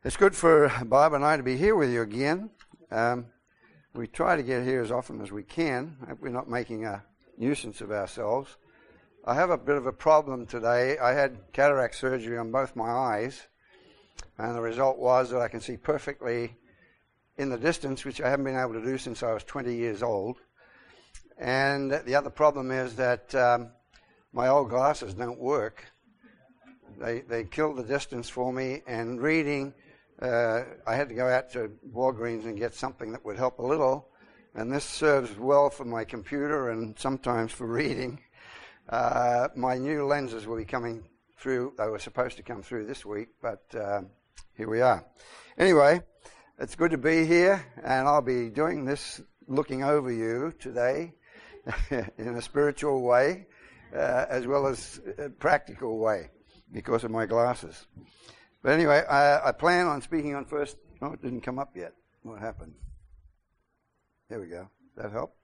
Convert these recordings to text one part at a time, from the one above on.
It's good for Bob and I to be here with you again. We try to get here as often as we can. Hope we're not making a nuisance of ourselves. I have a bit of a problem today. I had cataract surgery on both my eyes, and the result was that I can see perfectly in the distance, which I haven't been able to do since I was 20 years old. And the other problem is that my old glasses don't work. They kill the distance for me, and reading, I had to go out to Walgreens and get something that would help a little, and this serves well for my computer and sometimes for reading. My new lenses will be coming through. They were supposed to come through this week, but here we are. Anyway, it's good to be here, and I'll be doing this looking over you today in a spiritual way as well as a practical way because of my glasses. But anyway, I plan on speaking on first. Oh, it didn't come up yet. What happened? There we go. That help?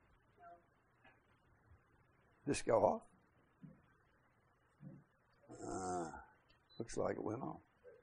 This go off? Looks like it went off.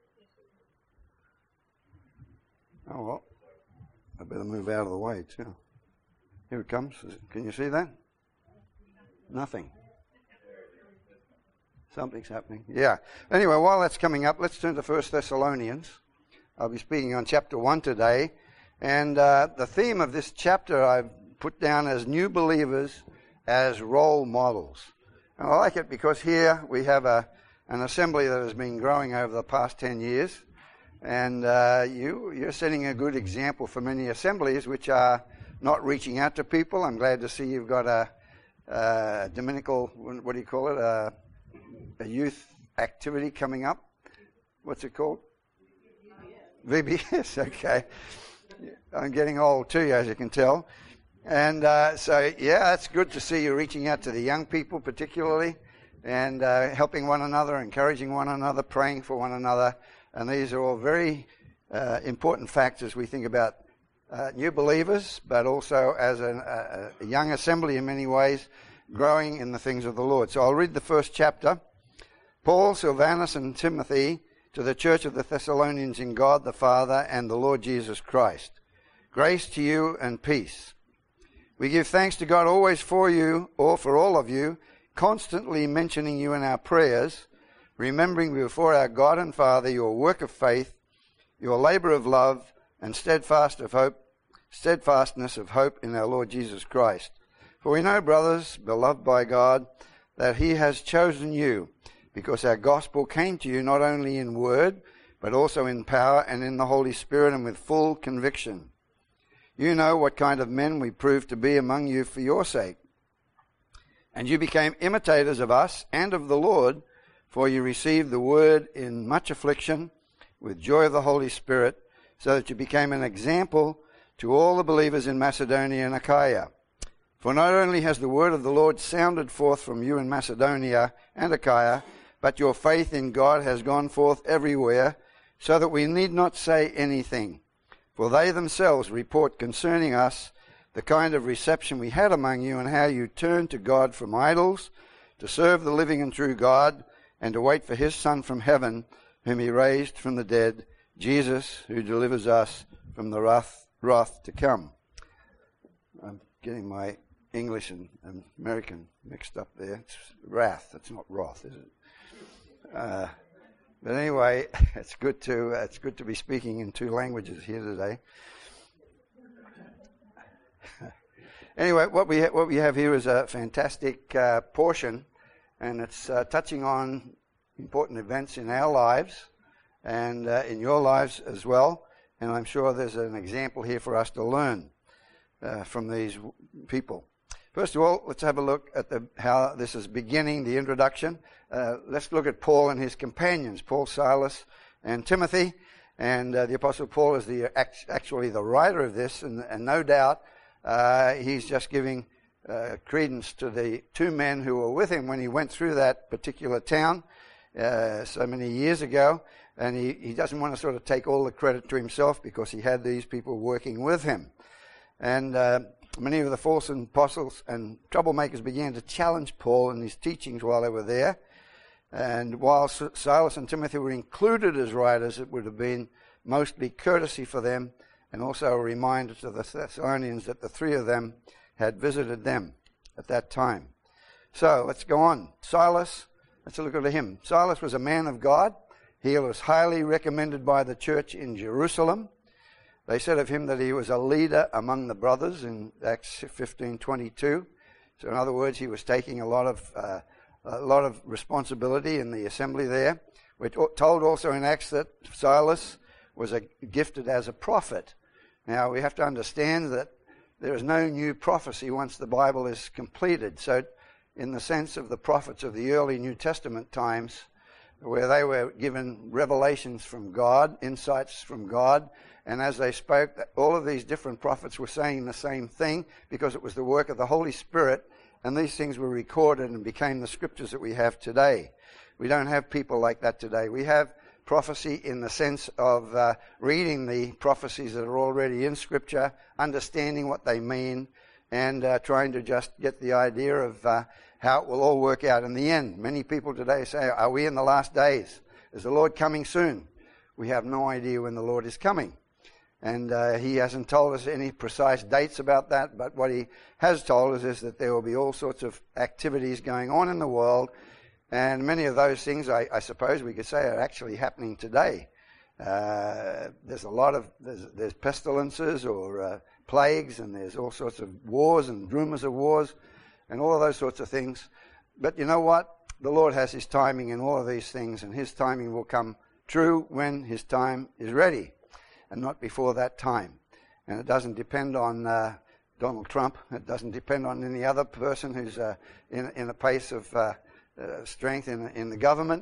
Oh, well. I better move out of the way, too. Here it comes. Can you see that? Nothing. Something's happening. Yeah. Anyway, while that's coming up, let's turn to 1 Thessalonians. I'll be speaking on chapter 1 today. And the theme of this chapter I've put down as new believers as role models. And I like it because here we have an assembly that has been growing over the past 10 years. And you're setting a good example for many assemblies which are not reaching out to people. I'm glad to see you've got a dominical, what do you call it, a youth activity coming up. What's it called? VBS, okay. I'm getting old too, as you can tell. And so, yeah, it's good to see you reaching out to the young people particularly and helping one another, encouraging one another, praying for one another. And these are all very important facts as we think about new believers, but also as a young assembly in many ways, growing in the things of the Lord. So I'll read the first chapter. Paul, Silvanus, and Timothy, to the church of the Thessalonians in God the Father and the Lord Jesus Christ. Grace to you and peace. We give thanks to God always for you, or for all of you, constantly mentioning you in our prayers, remembering before our God and Father your work of faith, your labor of love, and steadfastness of hope in our Lord Jesus Christ. For we know, brothers, beloved by God, that he has chosen you, because our gospel came to you not only in word, but also in power and in the Holy Spirit and with full conviction. You know what kind of men we proved to be among you for your sake. And you became imitators of us and of the Lord, for you received the word in much affliction, with joy of the Holy Spirit, so that you became an example to all the believers in Macedonia and Achaia. For not only has the word of the Lord sounded forth from you in Macedonia and Achaia, but your faith in God has gone forth everywhere, so that we need not say anything. For they themselves report concerning us the kind of reception we had among you, and how you turned to God from idols, to serve the living and true God, and to wait for his Son from heaven, whom he raised from the dead, Jesus, who delivers us from the wrath to come. I'm getting my English and American mixed up there. It's wrath. It's not wrath, is it? But anyway, it's good to be speaking in two languages here today. Anyway, what we have here is a fantastic portion, and it's touching on important events in our lives and in your lives as well. And I'm sure there's an example here for us to learn from these people. First of all, let's have a look at how this is beginning, the introduction. Let's look at Paul and his companions, Paul, Silas, and Timothy. And the Apostle Paul is actually the writer of this, and no doubt he's just giving credence to the two men who were with him when he went through that particular town so many years ago. And he doesn't want to sort of take all the credit to himself because he had these people working with him. And many of the false apostles and troublemakers began to challenge Paul in his teachings while they were there. And while Silas and Timothy were included as writers, it would have been mostly courtesy for them, and also a reminder to the Thessalonians that the three of them had visited them at that time. So let's go on. Silas, let's look at him. Silas was a man of God. He was highly recommended by the church in Jerusalem. They said of him that he was a leader among the brothers in Acts 15:22. So in other words, he was taking a lot of responsibility in the assembly there. We're told also in Acts that Silas was gifted as a prophet. Now we have to understand that there is no new prophecy once the Bible is completed. So in the sense of the prophets of the early New Testament times, where they were given revelations from God, insights from God, and as they spoke, all of these different prophets were saying the same thing because it was the work of the Holy Spirit, and these things were recorded and became the scriptures that we have today. We don't have people like that today. We have prophecy in the sense of reading the prophecies that are already in Scripture, understanding what they mean, and trying to just get the idea of how it will all work out in the end. Many people today say, are we in the last days? Is the Lord coming soon? We have no idea when the Lord is coming. And he hasn't told us any precise dates about that, but what he has told us is that there will be all sorts of activities going on in the world, and many of those things, I suppose we could say, are actually happening today. There's a lot of, there's pestilences or plagues, and there's all sorts of wars and rumors of wars, and all of those sorts of things. But you know what? The Lord has his timing in all of these things, and his timing will come true when his time is ready, and not before that time. And it doesn't depend on Donald Trump. It doesn't depend on any other person who's in a place of strength in the government.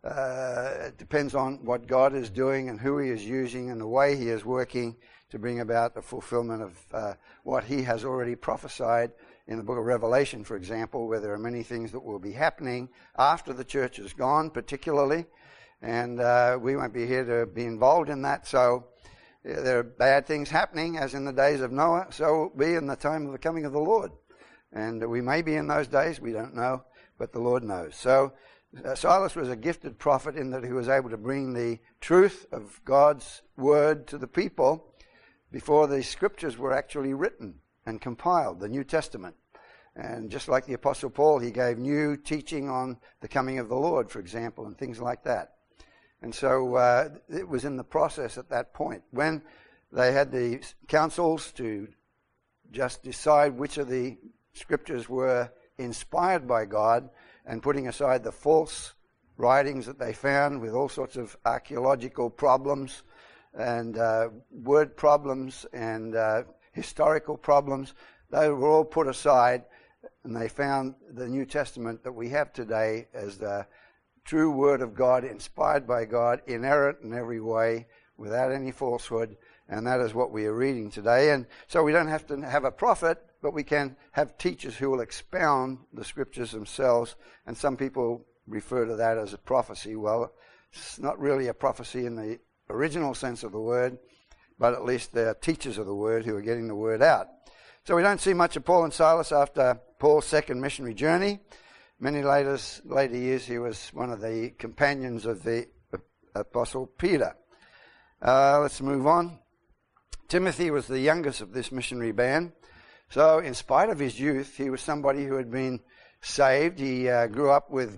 It depends on what God is doing and who he is using and the way he is working to bring about the fulfillment of what he has already prophesied in the book of Revelation, for example, where there are many things that will be happening after the church is gone, particularly. And we won't be here to be involved in that. So there are bad things happening, as in the days of Noah, so will be in the time of the coming of the Lord. And we may be in those days, we don't know, but the Lord knows. So Silas was a gifted prophet in that he was able to bring the truth of God's word to the people before the scriptures were actually written and compiled, the New Testament. And just like the Apostle Paul, he gave new teaching on the coming of the Lord, for example, and things like that. And so it was in the process at that point when they had the councils to just decide which of the scriptures were inspired by God, and putting aside the false writings that they found with all sorts of archaeological problems and word problems and historical problems. They were all put aside, and they found the New Testament that we have today as the true word of God, inspired by God, inerrant in every way, without any falsehood, and that is what we are reading today. And so we don't have to have a prophet, but we can have teachers who will expound the scriptures themselves, and some people refer to that as a prophecy. Well, it's not really a prophecy in the original sense of the word, but at least they're teachers of the word who are getting the word out. So we don't see much of Paul and Silas after Paul's second missionary journey. Many later years he was one of the companions of the Apostle Peter. Let's move on. Timothy was the youngest of this missionary band. So in spite of his youth, he was somebody who had been saved. He grew up with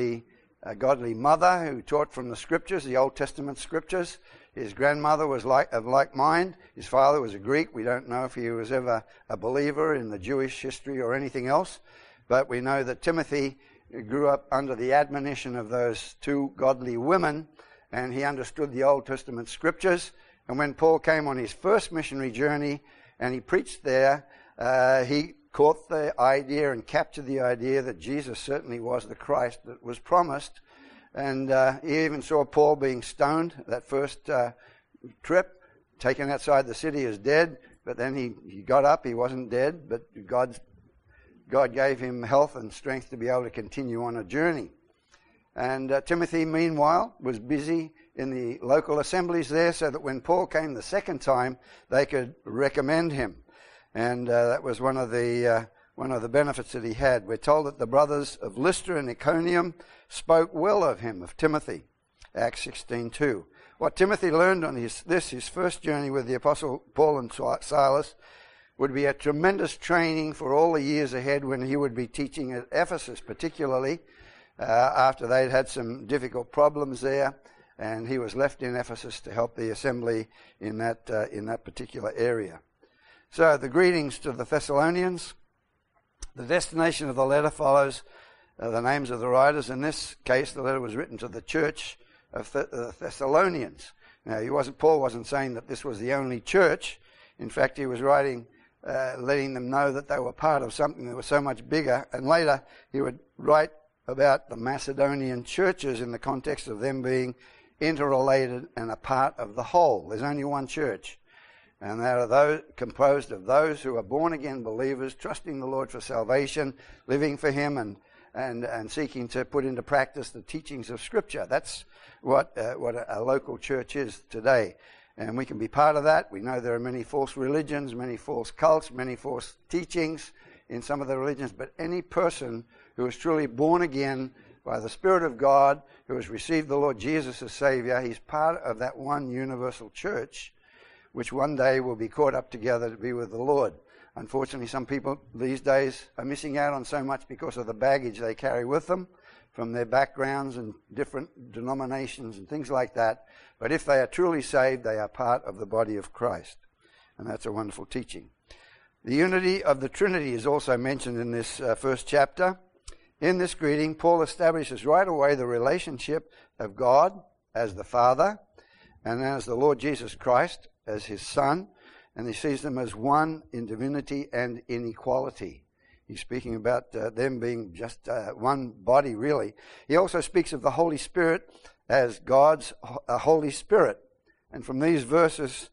a godly mother who taught from the scriptures, the Old Testament scriptures. His grandmother was of like mind. His father was a Greek. We don't know if he was ever a believer in the Jewish history or anything else. But we know that Timothy grew up under the admonition of those two godly women, and he understood the Old Testament scriptures. And when Paul came on his first missionary journey and he preached there, he caught the idea and captured the idea that Jesus certainly was the Christ that was promised. And he even saw Paul being stoned that first trip, taken outside the city as dead. But then he got up. He wasn't dead, but God gave him health and strength to be able to continue on a journey. And Timothy, meanwhile, was busy in the local assemblies there, so that when Paul came the second time, they could recommend him. And that was one of the benefits that he had. We're told that the brothers of Lystra and Iconium spoke well of him, of Timothy, Acts 16:2. What Timothy learned on his first journey with the Apostle Paul and Silas, would be a tremendous training for all the years ahead when he would be teaching at Ephesus, particularly after they'd had some difficult problems there, and he was left in Ephesus to help the assembly in that particular area. So the greetings to the Thessalonians. The destination of the letter follows the names of the writers. In this case, the letter was written to the church of the Thessalonians. Now, Paul wasn't saying that this was the only church. In fact, he was writing, letting them know that they were part of something that was so much bigger. And later, he would write about the Macedonian churches in the context of them being interrelated and a part of the whole. There's only one church. And they are those composed of those who are born-again believers, trusting the Lord for salvation, living for Him, and seeking to put into practice the teachings of Scripture. That's what a local church is today. And we can be part of that. We know there are many false religions, many false cults, many false teachings in some of the religions, but any person who is truly born again by the Spirit of God, who has received the Lord Jesus as Savior, he's part of that one universal church, which one day will be caught up together to be with the Lord. Unfortunately, some people these days are missing out on so much because of the baggage they carry with them from their backgrounds and different denominations and things like that. But if they are truly saved, they are part of the body of Christ. And that's a wonderful teaching. The unity of the Trinity is also mentioned in this first chapter. In this greeting, Paul establishes right away the relationship of God as the Father and as the Lord Jesus Christ as His Son, and he sees them as one in divinity and in equality. He's speaking about them being just one body, really. He also speaks of the Holy Spirit as God's Holy Spirit. And from these verses,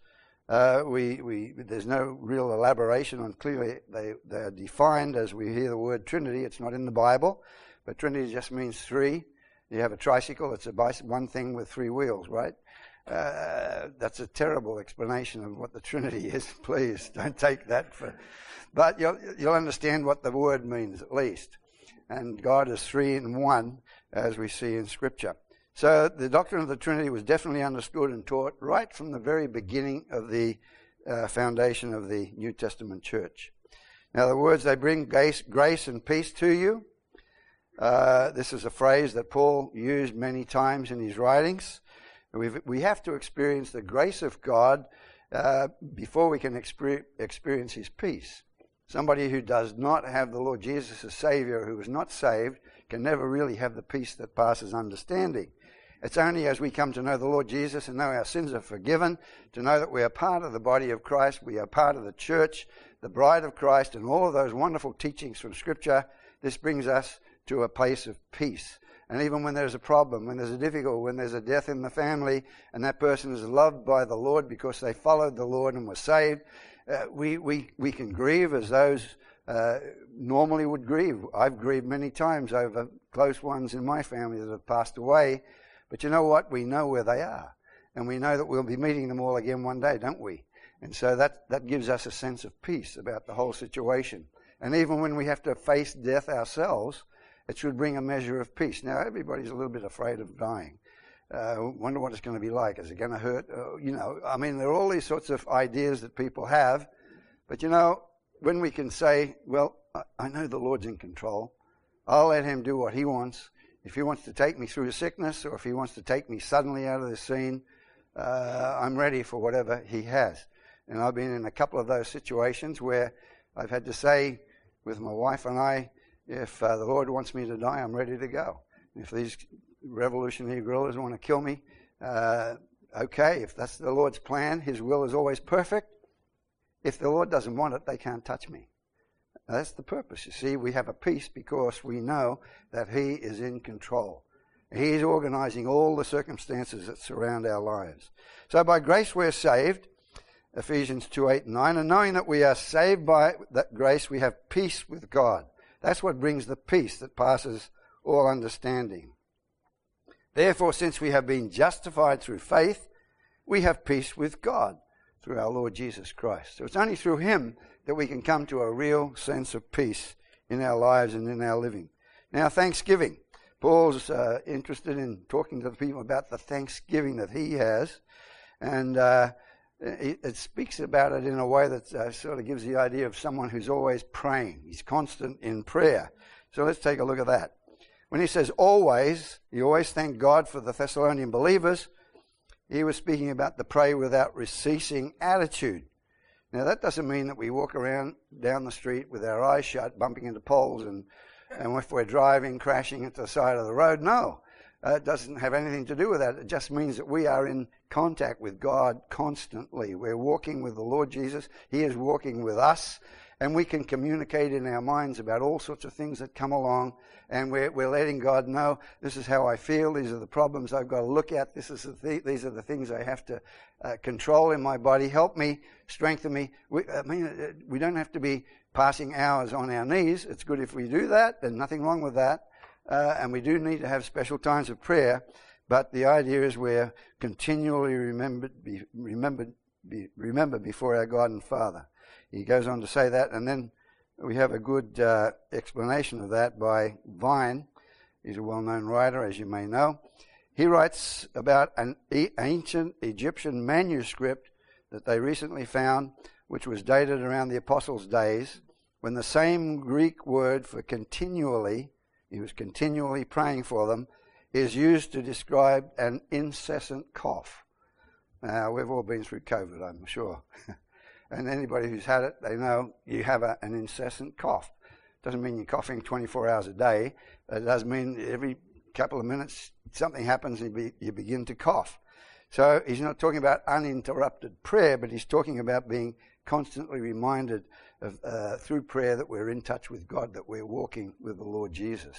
there's no real elaboration on clearly they are defined as we hear the word Trinity. It's not in the Bible, but Trinity just means three. You have a tricycle, it's a bicycle, one thing with three wheels, right? That's a terrible explanation of what the Trinity is. Please don't take that for... But you'll understand what the word means at least. And God is three in one, as we see in Scripture. So the doctrine of the Trinity was definitely understood and taught right from the very beginning of the foundation of the New Testament church. Now the words, they bring grace and peace to you. This is a phrase that Paul used many times in his writings. We have to experience the grace of God before we can experience His peace. Somebody who does not have the Lord Jesus as Savior, who is not saved, can never really have the peace that passes understanding. It's only as we come to know the Lord Jesus and know our sins are forgiven, to know that we are part of the body of Christ, we are part of the church, the bride of Christ, and all of those wonderful teachings from Scripture, this brings us to a place of peace. And even when there's a problem, when there's a difficulty, when there's a death in the family, and that person is loved by the Lord because they followed the Lord and were saved, we can grieve as those normally would grieve. I've grieved many times over close ones in my family that have passed away. But you know what? We know where they are. And we know that we'll be meeting them all again one day, don't we? And so that gives us a sense of peace about the whole situation. And even when we have to face death ourselves, it should bring a measure of peace. Now, everybody's a little bit afraid of dying. Wonder what it's going to be like. Is it going to hurt? There are all these sorts of ideas that people have. But, when we can say, well, I know the Lord's in control. I'll let Him do what He wants. If He wants to take me through sickness or if He wants to take me suddenly out of the scene, I'm ready for whatever He has. And I've been in a couple of those situations where I've had to say with my wife and I, if the Lord wants me to die, I'm ready to go. If these revolutionary guerrillas want to kill me, okay, if that's the Lord's plan, His will is always perfect. If the Lord doesn't want it, they can't touch me. That's the purpose. You see, we have a peace because we know that He is in control. He is organizing all the circumstances that surround our lives. So by grace we're saved, Ephesians 2:8-9, and knowing that we are saved by that grace, we have peace with God. That's what brings the peace that passes all understanding. Therefore, since we have been justified through faith, we have peace with God through our Lord Jesus Christ. So it's only through Him that we can come to a real sense of peace in our lives and in our living. Now, thanksgiving. Paul's interested in talking to the people about the thanksgiving that he has, and it speaks about it in a way that sort of gives the idea of someone who's always praying. He's constant in prayer. So let's take a look at that. When he says always, he always thanked God for the Thessalonian believers. He was speaking about the pray without ceasing attitude. Now that doesn't mean that we walk around down the street with our eyes shut, bumping into poles, and if we're driving, crashing into the side of the road. No, it doesn't have anything to do with that. It just means that we are in contact with God constantly. We're walking with the Lord Jesus. He is walking with us, and we can communicate in our minds about all sorts of things that come along, and we're letting God know, this is how I feel, these are the problems I've got to look at, these are the things I have to control in my body. Help me, strengthen me. We don't have to be passing hours on our knees. It's good if we do that. There's nothing wrong with that. And we do need to have special times of prayer. But the idea is we're continually remembered before our God and Father. He goes on to say that, and then we have a good explanation of that by Vine. He's a well-known writer, as you may know. He writes about an ancient Egyptian manuscript that they recently found, which was dated around the Apostles' days, when the same Greek word for continually, he was continually praying for them, is used to describe an incessant cough. Now, we've all been through COVID, I'm sure. And anybody who's had it, they know you have an incessant cough. Doesn't mean you're coughing 24 hours a day. It does mean every couple of minutes something happens and you begin to cough. So he's not talking about uninterrupted prayer, but he's talking about being constantly reminded of, through prayer, that we're in touch with God, that we're walking with the Lord Jesus.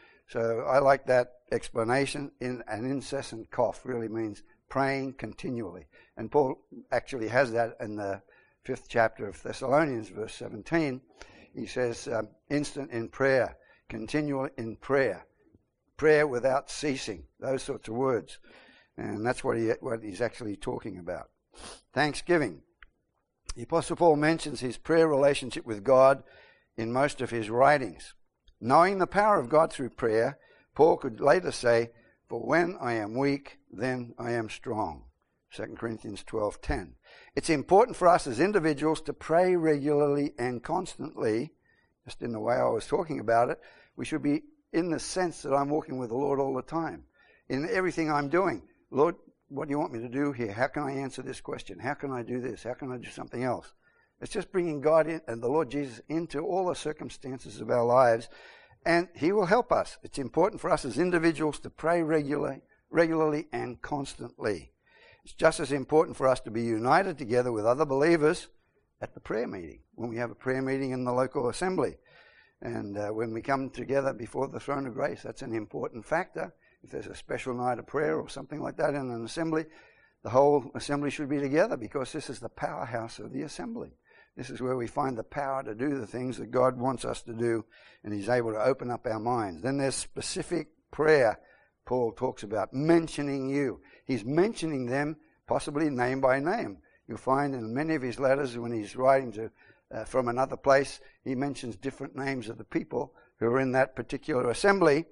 So I like that explanation. In an incessant cough really means praying continually. And Paul actually has that in the 5th chapter of Thessalonians, verse 17. He says, instant in prayer, continual in prayer, prayer without ceasing, those sorts of words. And that's what he's actually talking about. Thanksgiving. The Apostle Paul mentions his prayer relationship with God in most of his writings. Knowing the power of God through prayer, Paul could later say, "For when I am weak, then I am strong." 2 Corinthians 12:10. It's important for us as individuals to pray regularly and constantly, just in the way I was talking about it. We should be in the sense that I'm walking with the Lord all the time. In everything I'm doing, Lord, what do you want me to do here? How can I answer this question? How can I do this? How can I do something else? It's just bringing God in and the Lord Jesus into all the circumstances of our lives, and He will help us. It's important for us as individuals to pray regularly and constantly. It's just as important for us to be united together with other believers at the prayer meeting, when we have a prayer meeting in the local assembly. And when we come together before the throne of grace, that's an important factor. If there's a special night of prayer or something like that in an assembly, the whole assembly should be together, because this is the powerhouse of the assembly. This is where we find the power to do the things that God wants us to do, and He's able to open up our minds. Then there's specific prayer. Paul talks about mentioning you. He's mentioning them, possibly name by name. You'll find in many of his letters, when he's writing to from another place, he mentions different names of the people who are in that particular assembly.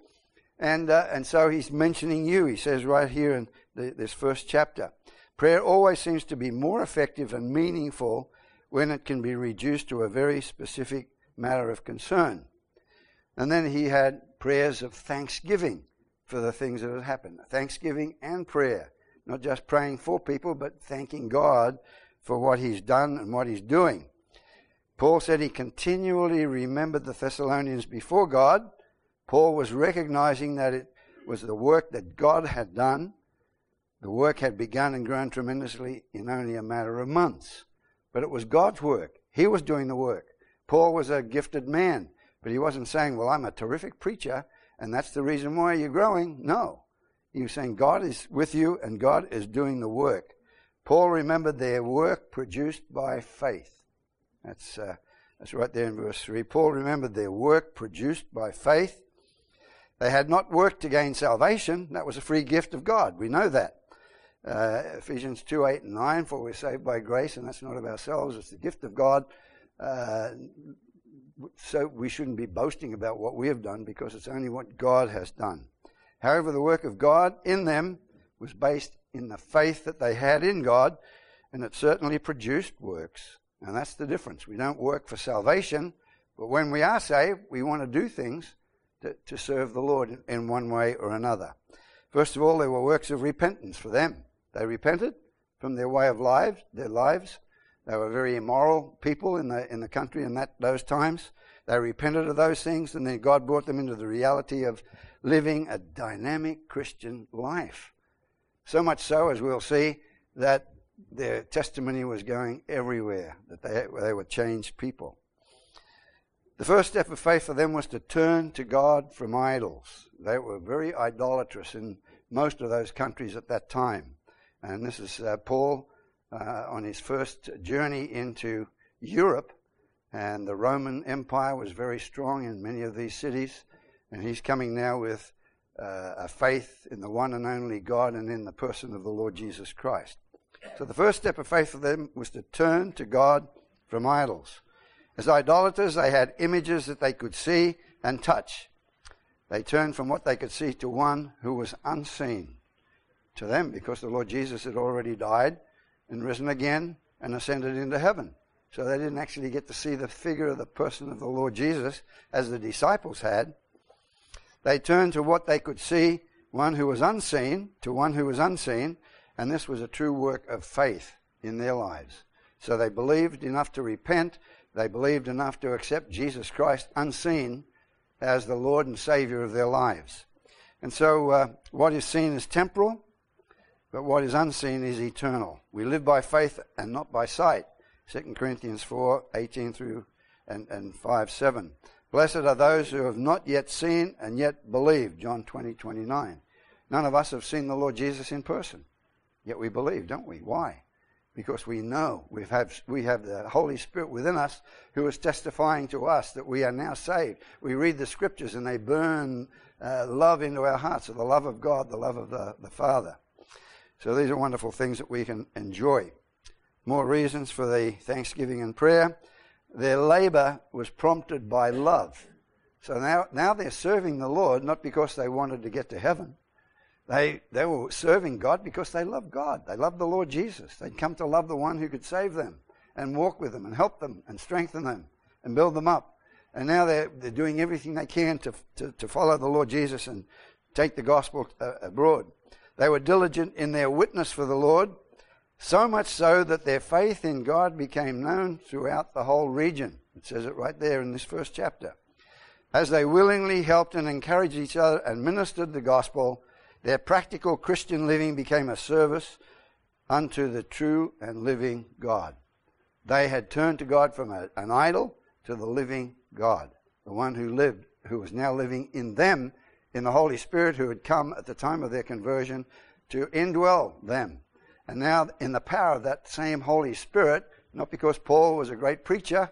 And so he's mentioning you. He says right here in this first chapter, prayer always seems to be more effective and meaningful when it can be reduced to a very specific matter of concern. And then he had prayers of thanksgiving for the things that had happened. Thanksgiving and prayer. Not just praying for people, but thanking God for what He's done and what He's doing. Paul said he continually remembered the Thessalonians before God. Paul was recognizing that it was the work that God had done. The work had begun and grown tremendously in only a matter of months. But it was God's work. He was doing the work. Paul was a gifted man, but he wasn't saying, well, I'm a terrific preacher, and that's the reason why you're growing. No. He was saying God is with you, and God is doing the work. Paul remembered their work produced by faith. That's right there in verse 3. Paul remembered their work produced by faith. They had not worked to gain salvation. That was a free gift of God. We know that. Ephesians 2:8 and 9, for we're saved by grace, and that's not of ourselves. It's the gift of God. So we shouldn't be boasting about what we have done, because it's only what God has done. However, the work of God in them was based in the faith that they had in God, and it certainly produced works. And that's the difference. We don't work for salvation, but when we are saved, we want to do things to serve the Lord in one way or another. First of all, there were works of repentance for them. They repented from their way of their lives. They were very immoral people in the country in those times. They repented of those things, and then God brought them into the reality of living a dynamic Christian life. So much so, as we'll see, that their testimony was going everywhere, that they were changed people. The first step of faith for them was to turn to God from idols. They were very idolatrous in most of those countries at that time. And this is Paul on his first journey into Europe, and the Roman Empire was very strong in many of these cities, and he's coming now with a faith in the one and only God and in the person of the Lord Jesus Christ. So the first step of faith for them was to turn to God from idols. As idolaters, they had images that they could see and touch. They turned from what they could see to one who was unseen to them, because the Lord Jesus had already died and risen again and ascended into heaven. So they didn't actually get to see the figure of the person of the Lord Jesus as the disciples had. They turned to what they could see, one who was unseen, to one who was unseen, and this was a true work of faith in their lives. So they believed enough to repent. They believed enough to accept Jesus Christ unseen as the Lord and Savior of their lives. And so what is seen is temporal, but what is unseen is eternal. We live by faith and not by sight. 2 Corinthians 4:18 through and 5:7. Blessed are those who have not yet seen and yet believed. John 20:29. None of us have seen the Lord Jesus in person, yet we believe, don't we? Why? Because we know we have the Holy Spirit within us who is testifying to us that we are now saved. We read the Scriptures and they burn love into our hearts, of the love of God, the love of the Father. So these are wonderful things that we can enjoy. More reasons for the thanksgiving and prayer. Their labor was prompted by love. So now they're serving the Lord not because they wanted to get to heaven. They were serving God because they loved God. They loved the Lord Jesus. They'd come to love the one who could save them and walk with them and help them and strengthen them and build them up. And now they're doing everything they can to follow the Lord Jesus and take the gospel abroad. They were diligent in their witness for the Lord, so much so that their faith in God became known throughout the whole region. It says it right there in this first chapter. As they willingly helped and encouraged each other and ministered the gospel, their practical Christian living became a service unto the true and living God. They had turned to God from an idol to the living God, the one who lived, who was now living in them, in the Holy Spirit who had come at the time of their conversion to indwell them. And now in the power of that same Holy Spirit, not because Paul was a great preacher,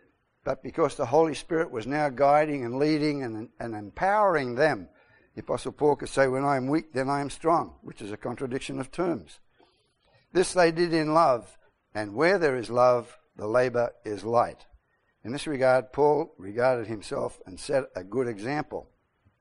but because the Holy Spirit was now guiding and leading and empowering them. The Apostle Paul could say, when I am weak, then I am strong, which is a contradiction of terms. This they did in love, and where there is love, the labor is light. In this regard, Paul regarded himself and set a good example.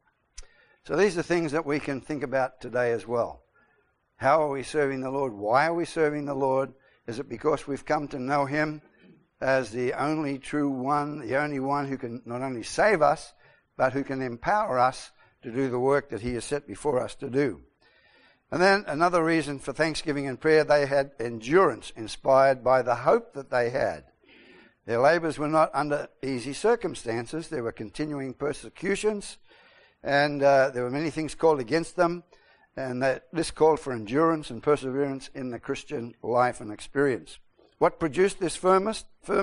So these are things that we can think about today as well. How are we serving the Lord? Why are we serving the Lord? Is it because we've come to know Him as the only true one, the only one who can not only save us, but who can empower us to do the work that He has set before us to do? And then another reason for thanksgiving and prayer, they had endurance inspired by the hope that they had. Their labors were not under easy circumstances. There were continuing persecutions, and there were many things called against them, and this called for endurance and perseverance in the Christian life and experience. What produced this firmness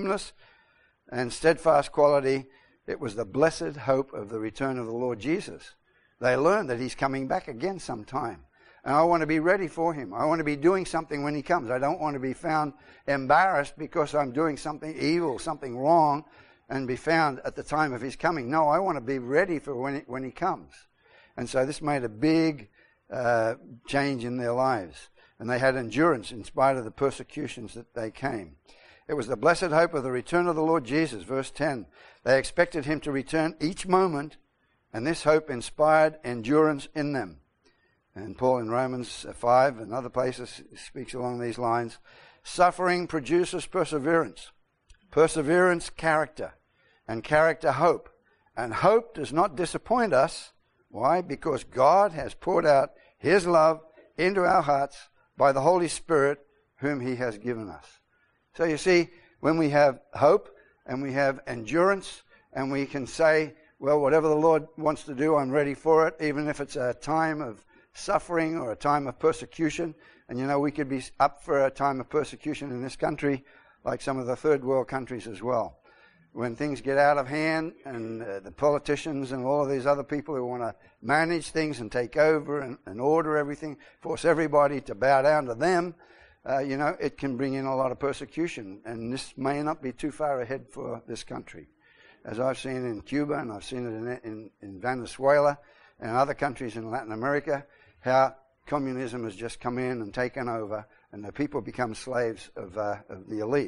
and steadfast quality? It was the blessed hope of the return of the Lord Jesus. They learned that He's coming back again sometime. And I want to be ready for Him. I want to be doing something when He comes. I don't want to be found embarrassed because I'm doing something evil, something wrong, and be found at the time of His coming. No, I want to be ready for when He comes. And so this made a big change in their lives. And they had endurance in spite of the persecutions that they came. It was the blessed hope of the return of the Lord Jesus. Verse 10, they expected Him to return each moment And this hope inspired endurance in them. And Paul in Romans 5 and other places speaks along these lines. Suffering produces perseverance. Perseverance, character. And character, hope. And hope does not disappoint us. Why? Because God has poured out His love into our hearts by the Holy Spirit whom He has given us. So you see, when we have hope and we have endurance and we can say, well, whatever the Lord wants to do, I'm ready for it, even if it's a time of suffering or a time of persecution. And you know, we could be up for a time of persecution in this country like some of the third world countries as well. When things get out of hand and the politicians and all of these other people who want to manage things and take over and order everything, force everybody to bow down to them, you know, it can bring in a lot of persecution. And this may not be too far ahead for this country. As I've seen in Cuba and I've seen it in Venezuela and other countries in Latin America, how communism has just come in and taken over and the people become slaves of the elite.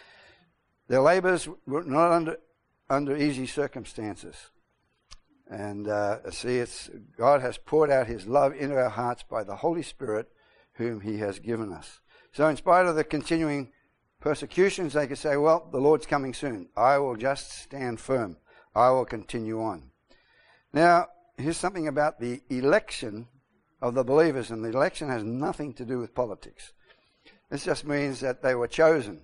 Their labors were not under easy circumstances. And see, God has poured out His love into our hearts by the Holy Spirit whom He has given us. So in spite of the continuing persecutions, they could say, well, the Lord's coming soon. I will just stand firm. I will continue on. Now, here's something about the election of the believers, and the election has nothing to do with politics. This just means that they were chosen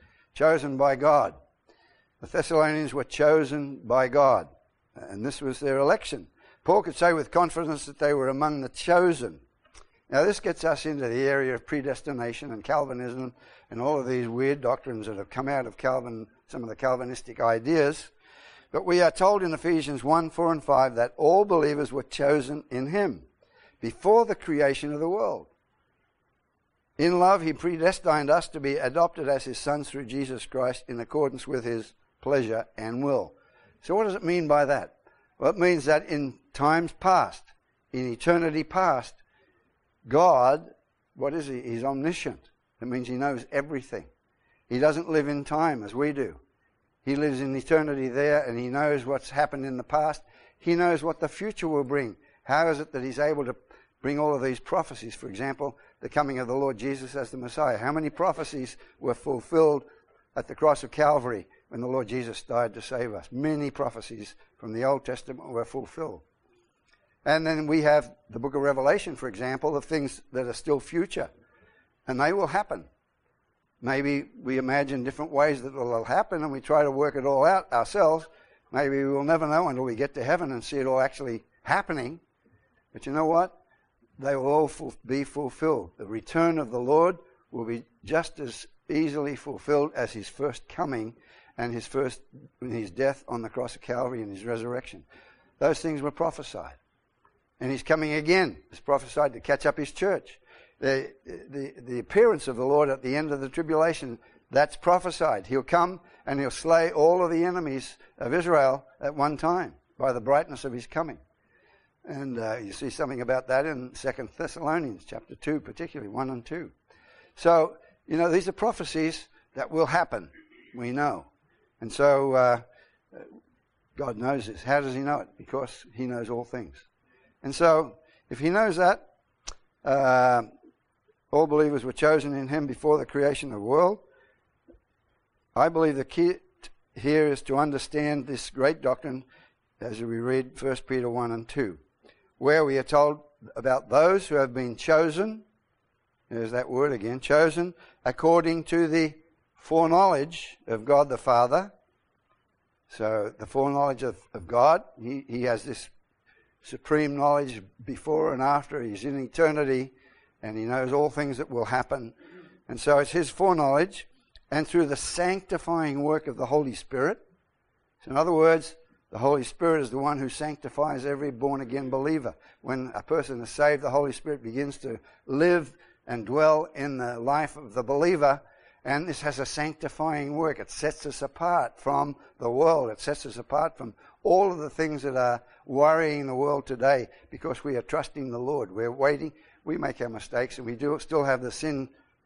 by God. The Thessalonians were chosen by God, and this was their election. Paul could say with confidence that they were among the chosen. Now this gets us into the area of predestination and Calvinism and all of these weird doctrines that have come out of Calvin, some of the Calvinistic ideas. But we are told in Ephesians 1, 4 and 5 that all believers were chosen in Him before the creation of the world. In love, He predestined us to be adopted as His sons through Jesus Christ in accordance with His pleasure and will. So what does it mean by that? Well, it means that in times past, in eternity past, God, what is He? He's omniscient. It means He knows everything. He doesn't live in time as we do. He lives in eternity there, and He knows what's happened in the past. He knows what the future will bring. How is it that He's able to bring all of these prophecies? For example, the coming of the Lord Jesus as the Messiah. How many prophecies were fulfilled at the cross of Calvary when the Lord Jesus died to save us? Many prophecies from the Old Testament were fulfilled. And then we have the book of Revelation, for example, of things that are still future. And they will happen. Maybe we imagine different ways that it will happen and we try to work it all out ourselves. Maybe we will never know until we get to heaven and see it all actually happening. But you know what? They will all be fulfilled. The return of the Lord will be just as easily fulfilled as His first coming and His death on the cross of Calvary and His resurrection. Those things were prophesied. And He's coming again. It's prophesied to catch up His church. The appearance of the Lord at the end of the tribulation, that's prophesied. He'll come and He'll slay all of the enemies of Israel at one time by the brightness of His coming. And you see something about that in 2 Thessalonians chapter 2, particularly 1 and 2. So, you know, these are prophecies that will happen. We know. And so God knows this. How does He know it? Because He knows all things. And so, if He knows that, all believers were chosen in Him before the creation of the world. I believe the key here is to understand this great doctrine as we read 1 Peter 1 and 2, where we are told about those who have been chosen, there's that word again, chosen according to the foreknowledge of God the Father. So the foreknowledge of God, He has this supreme knowledge before and after. He's in eternity and He knows all things that will happen. And so it's His foreknowledge, and through the sanctifying work of the Holy Spirit. So in other words, the Holy Spirit is the one who sanctifies every born-again believer. When a person is saved, the Holy Spirit begins to live and dwell in the life of the believer, and this has a sanctifying work. It sets us apart from the world. It sets us apart from all of the things that are worrying the world today, because we are trusting the Lord. We're waiting. We make our mistakes, and we do still have the sin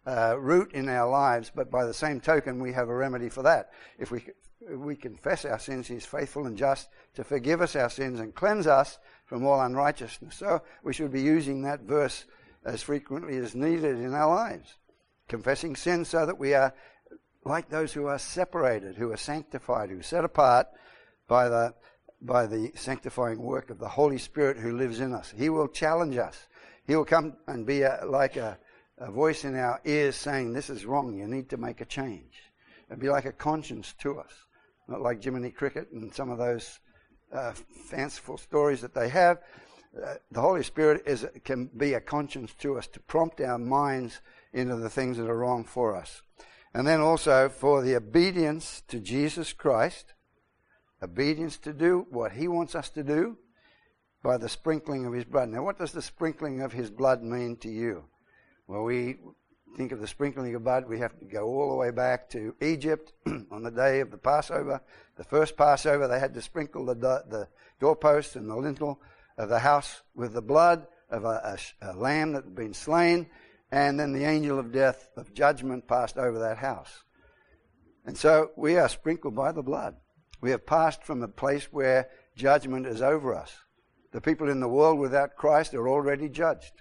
root in our lives, but by the same token, we have a remedy for that. If we confess our sins, He's faithful and just to forgive us our sins and cleanse us from all unrighteousness. So we should be using that verse as frequently as needed in our lives, confessing sin so that we are like those who are separated, who are sanctified, who are set apart by the sanctifying work of the Holy Spirit who lives in us. He will challenge us. He will come and be like a voice in our ears saying, this is wrong, you need to make a change. It'll be like a conscience to us, not like Jiminy Cricket and some of those fanciful stories that they have. The Holy Spirit can be a conscience to us to prompt our minds into the things that are wrong for us. And then also for the obedience to Jesus Christ, obedience to do what He wants us to do by the sprinkling of His blood. Now, what does the sprinkling of His blood mean to you? Well, we think of the sprinkling of blood, we have to go all the way back to Egypt on the day of the Passover. The first Passover, they had to sprinkle the doorposts and the lintel of the house with the blood of a lamb that had been slain, and then the angel of death, of judgment, passed over that house. And so we are sprinkled by the blood. We have passed from a place where judgment is over us. The people in the world without Christ are already judged.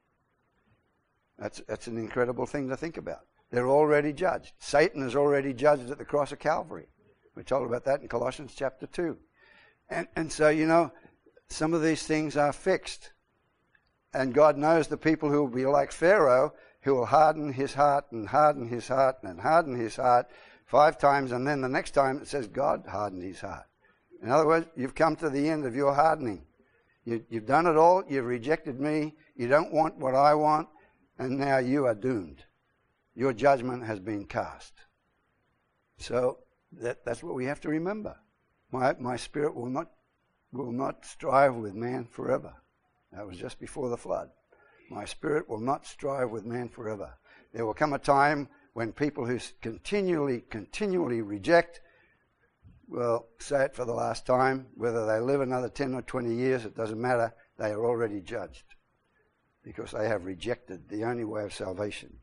That's an incredible thing to think about. They're already judged. Satan is already judged at the cross of Calvary. We're told about that in Colossians chapter 2. And so, some of these things are fixed. And God knows the people who will be like Pharaoh, who will harden his heart and harden his heart and harden his heart 5 times, and then the next time it says God hardened his heart. In other words, you've come to the end of your hardening. You've done it all. You've rejected me. You don't want what I want. And now you are doomed. Your judgment has been cast. So that's what we have to remember. My spirit will not strive with man forever. That was just before the flood. My spirit will not strive with man forever. There will come a time when people who continually reject will say it for the last time. Whether they live another 10 or 20 years, it doesn't matter. They are already judged because they have rejected the only way of salvation.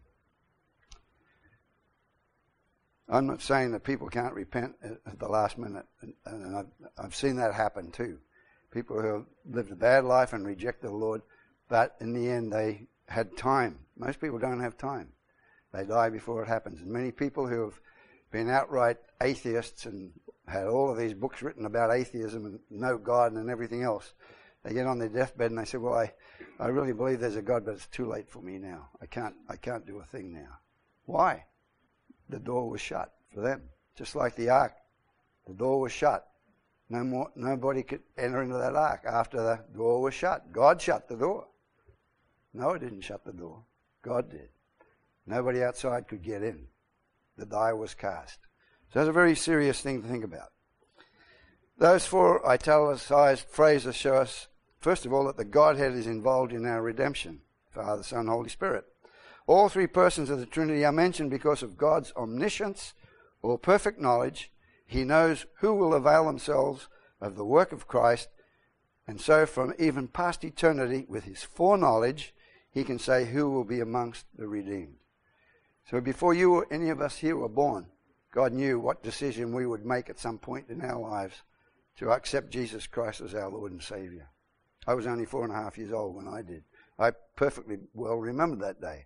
I'm not saying that people can't repent at the last minute, and I've seen that happen too. People who have lived a bad life and rejected the Lord, but in the end they had time. Most people don't have time. They die before it happens. And many people who have been outright atheists and had all of these books written about atheism and no God and everything else, they get on their deathbed and they say, well, I really believe there's a God, but it's too late for me now. I can't do a thing now. Why? The door was shut for them. Just like the ark. The door was shut. Nobody could enter into that ark after the door was shut. God shut the door. Noah didn't shut the door. God did. Nobody outside could get in. The die was cast. So that's a very serious thing to think about. Those 4 italicized phrases show us, first of all, that the Godhead is involved in our redemption. Father, Son, Holy Spirit. All 3 persons of the Trinity are mentioned because of God's omniscience or perfect knowledge. He knows who will avail themselves of the work of Christ, and so from even past eternity, with His foreknowledge, He can say who will be amongst the redeemed. So before you or any of us here were born, God knew what decision we would make at some point in our lives to accept Jesus Christ as our Lord and Savior. I was only 4.5 years old when I did. I perfectly well remember that day.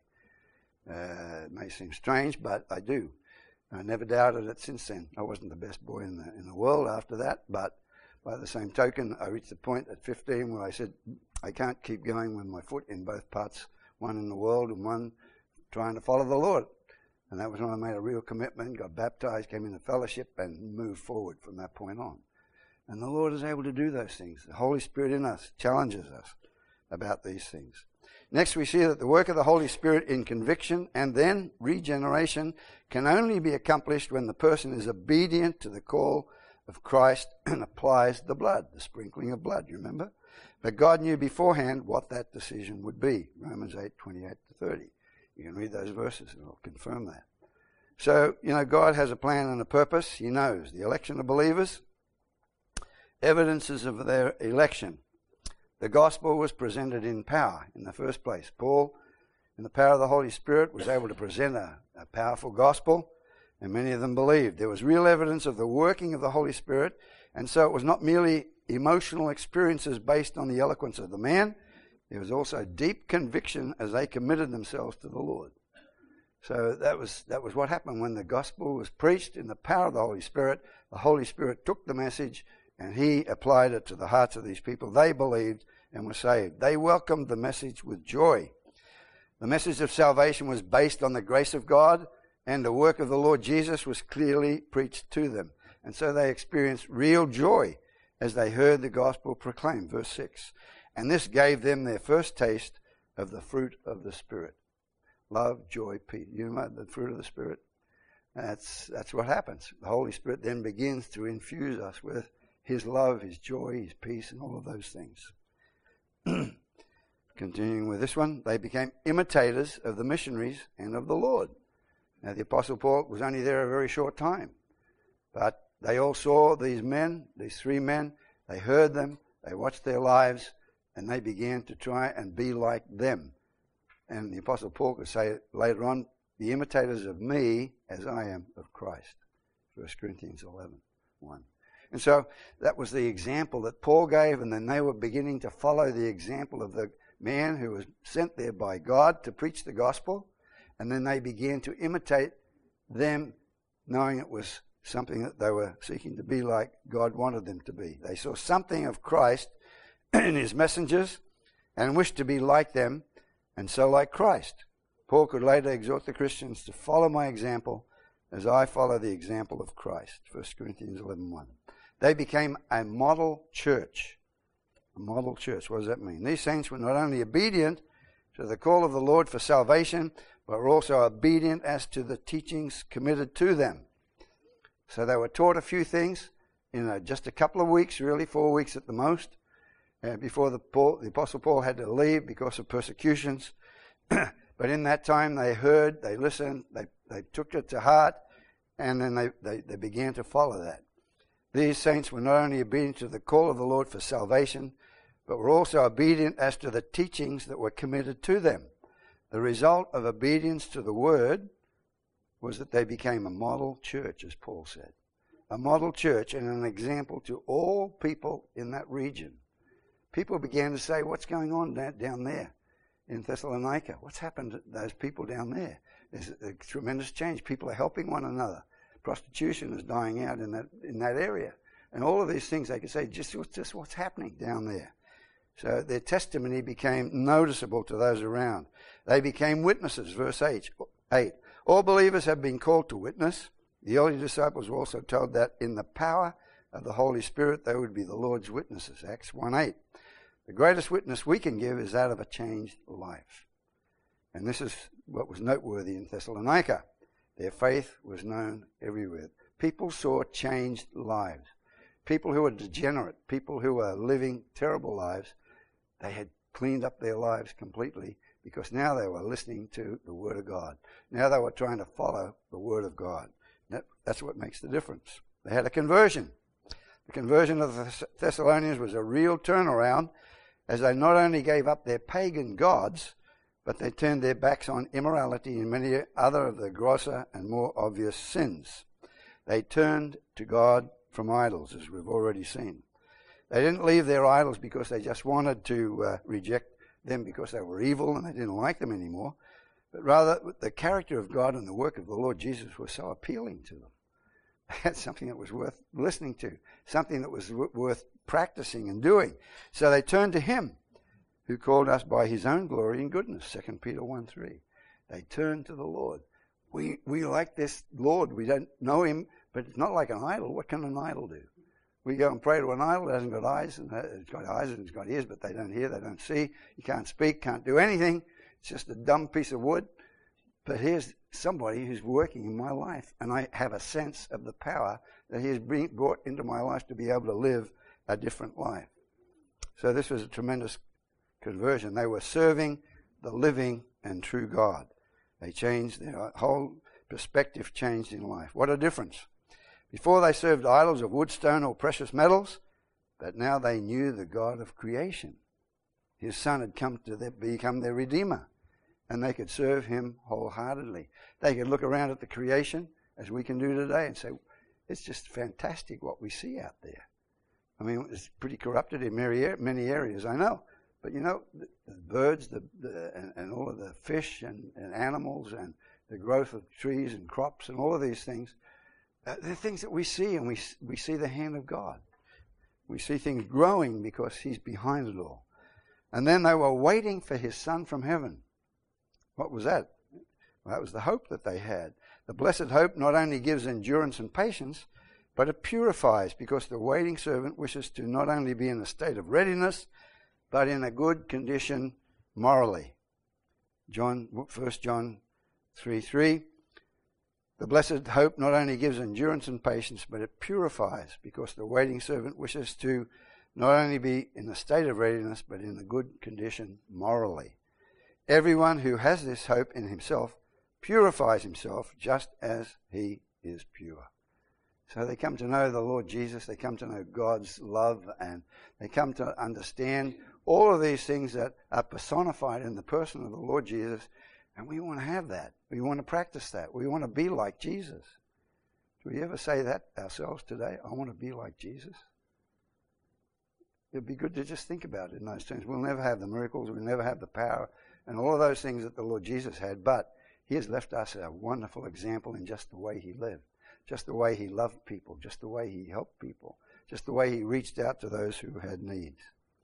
It may seem strange, but I do. I never doubted it since then. I wasn't the best boy in the world after that, but by the same token, I reached the point at 15 where I said, I can't keep going with my foot in both parts, one in the world and one trying to follow the Lord. And that was when I made a real commitment, got baptized, came into fellowship, and moved forward from that point on. And the Lord is able to do those things. The Holy Spirit in us challenges us about these things. Next, we see that the work of the Holy Spirit in conviction and then regeneration can only be accomplished when the person is obedient to the call of Christ and applies the blood, the sprinkling of blood, you remember? But God knew beforehand what that decision would be. Romans 8:28-30. You can read those verses and it'll confirm that. So, God has a plan and a purpose. He knows the election of believers, evidences of their election. The gospel was presented in power in the first place. Paul in the power of the Holy Spirit, was able to present a powerful gospel, and many of them believed. There was real evidence of the working of the Holy Spirit, and so it was not merely emotional experiences based on the eloquence of the man. There was also deep conviction as they committed themselves to the Lord. So that was what happened when the gospel was preached in the power of the Holy Spirit. The Holy Spirit took the message and he applied it to the hearts of these people. They believed and were saved. They welcomed the message with joy. The message of salvation was based on the grace of God, and the work of the Lord Jesus was clearly preached to them. And so they experienced real joy as they heard the gospel proclaimed. Verse 6. And this gave them their first taste of the fruit of the Spirit. Love, joy, peace. You know the fruit of the Spirit? That's what happens. The Holy Spirit then begins to infuse us with His love, His joy, His peace, and all of those things. Continuing with this one, they became imitators of the missionaries and of the Lord. Now the Apostle Paul was only there a very short time, but they all saw these men, these three men, they heard them, they watched their lives, and they began to try and be like them. And the Apostle Paul could say later on, be imitators of me as I am of Christ. 1 Corinthians 11:1. And so that was the example that Paul gave, and then they were beginning to follow the example of the man who was sent there by God to preach the gospel. And then they began to imitate them, knowing it was something that they were seeking to be like God wanted them to be. They saw something of Christ in his messengers and wished to be like them, and so like Christ. Paul could later exhort the Christians to follow my example as I follow the example of Christ. 1 Corinthians 11:1. They became a model church. A model church. What does that mean? These saints were not only obedient to the call of the Lord for salvation, but were also obedient as to the teachings committed to them. So they were taught a few things in just a couple of weeks, really 4 weeks at the most, before the Apostle Paul had to leave because of persecutions. But in that time they heard, they listened, they took it to heart, and then they began to follow that. These saints were not only obedient to the call of the Lord for salvation, but were also obedient as to the teachings that were committed to them. The result of obedience to the word was that they became a model church, as Paul said. A model church and an example to all people in that region. People began to say, what's going on down there in Thessalonica? What's happened to those people down there? There's a tremendous change. People are helping one another. Prostitution is dying out in that area. And all of these things, they could say, just what's happening down there. So their testimony became noticeable to those around. They became witnesses, verse 8. All believers have been called to witness. The early disciples were also told that in the power of the Holy Spirit they would be the Lord's witnesses, Acts 1:8. The greatest witness we can give is that of a changed life. And this is what was noteworthy in Thessalonica. Their faith was known everywhere. People saw changed lives. People who were degenerate, people who were living terrible lives, they had cleaned up their lives completely because now they were listening to the Word of God. Now they were trying to follow the Word of God. That's what makes the difference. They had a conversion. The conversion of the Thessalonians was a real turnaround, as they not only gave up their pagan gods, but they turned their backs on immorality and many other of the grosser and more obvious sins. They turned to God from idols, as we've already seen. They didn't leave their idols because they just wanted to reject them because they were evil and they didn't like them anymore, but rather the character of God and the work of the Lord Jesus was so appealing to them. That's something that was worth listening to, something that was worth practicing and doing. So they turned to Him who called us by His own glory and goodness, 2 Peter 1:3. They turned to the Lord. We like this Lord. We don't know Him, but it's not like an idol. What can an idol do? We go and pray to an idol that hasn't got eyes, and it's got eyes and it's got ears, but they don't hear, they don't see. You can't speak, can't do anything. It's just a dumb piece of wood. But here's somebody who's working in my life, and I have a sense of the power that He has brought into my life to be able to live a different life. So this was a tremendous conversion. They were serving the living and true God. They changed, their whole perspective changed in life. What a difference. Before they served idols of wood, stone, or precious metals, but now they knew the God of creation. His Son had come to become their Redeemer. and they could serve him wholeheartedly. They could look around at the creation, as we can do today, and say, it's just fantastic what we see out there. I mean, it's pretty corrupted in many areas, I know. But you know, the birds and all of the fish and animals and the growth of trees and crops and all of these things, they're things that we see, and we see the hand of God. We see things growing because he's behind it all. And then they were waiting for his Son from heaven. What was that? Well, that was the hope that they had. The blessed hope not only gives endurance and patience, but it purifies, because the waiting servant wishes to not only be in a state of readiness, but in a good condition morally. 1 John 3:3. The blessed hope not only gives endurance and patience, but it purifies, because the waiting servant wishes to not only be in a state of readiness, but in a good condition morally. Everyone who has this hope in himself purifies himself just as he is pure. So they come to know the Lord Jesus, they come to know God's love, and they come to understand all of these things that are personified in the person of the Lord Jesus, and we want to have that. We want to practice that. We want to be like Jesus. Do we ever say that ourselves today? I want to be like Jesus. It'd be good to just think about it in those terms. We'll never have the miracles, we'll never have the power, and all of those things that the Lord Jesus had, but he has left us a wonderful example in just the way he lived, just the way he loved people, just the way he helped people, just the way he reached out to those who had needs.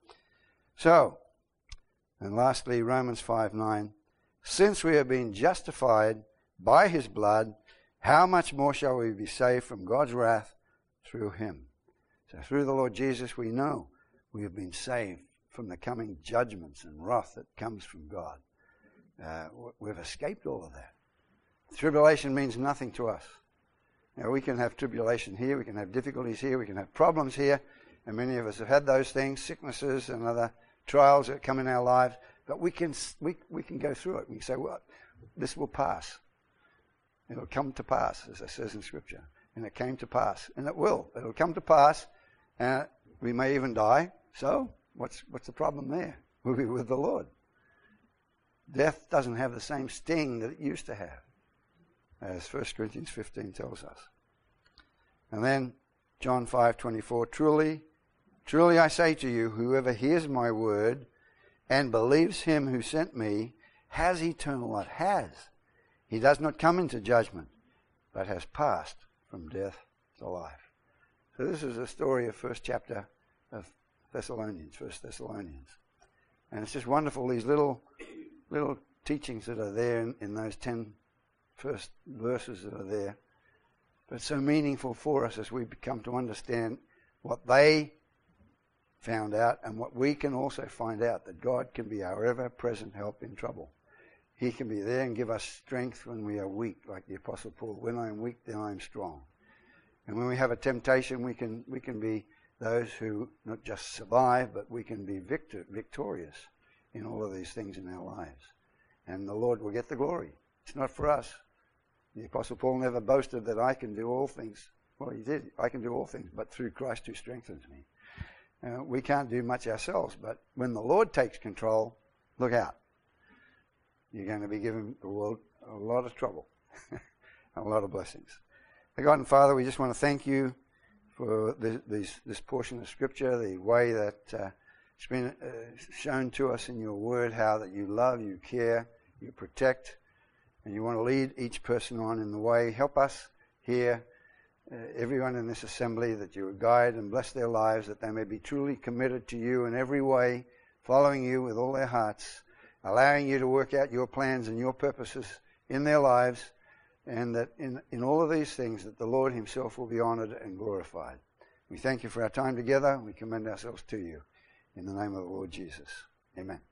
So, and lastly, Romans 5:9, since we have been justified by his blood, how much more shall we be saved from God's wrath through him? So through the Lord Jesus we know we have been saved from the coming judgments and wrath that comes from God. We've escaped all of that. Tribulation means nothing to us. Now, we can have tribulation here, we can have difficulties here, we can have problems here, and many of us have had those things, sicknesses and other trials that come in our lives, but we can go through it. We can say, well, this will pass. It'll come to pass, as it says in Scripture. And it came to pass. And it will. It'll come to pass. And we may even die. So, what's the problem there? We'll be with the Lord. Death doesn't have the same sting that it used to have, as 1 Corinthians 15 tells us. And then John 5:24, truly, truly I say to you, whoever hears my word and believes him who sent me has eternal life. He does not come into judgment, but has passed from death to life. So this is the story of first chapter of Thessalonians, 1 Thessalonians. And it's just wonderful, these little teachings that are there in those 10 first verses that are there. But it's so meaningful for us as we come to understand what they found out and what we can also find out, that God can be our ever-present help in trouble. He can be there and give us strength when we are weak, like the Apostle Paul. When I am weak, then I am strong. And when we have a temptation, we can be those who not just survive, but we can be victorious in all of these things in our lives. And the Lord will get the glory. It's not for us. The Apostle Paul never boasted that I can do all things. Well, he did. I can do all things, but through Christ who strengthens me. We can't do much ourselves, but when the Lord takes control, look out. You're going to be giving the world a lot of trouble, a lot of blessings. God and Father, we just want to thank you for this portion of Scripture, the way that it's been shown to us in your word, how that you love, you care, you protect, and you want to lead each person on in the way. Help us here, everyone in this assembly, that you would guide and bless their lives, that they may be truly committed to you in every way, following you with all their hearts, allowing you to work out your plans and your purposes in their lives, and that in all of these things that the Lord himself will be honored and glorified. We thank you for our time together. We commend ourselves to you. In the name of the Lord Jesus. Amen.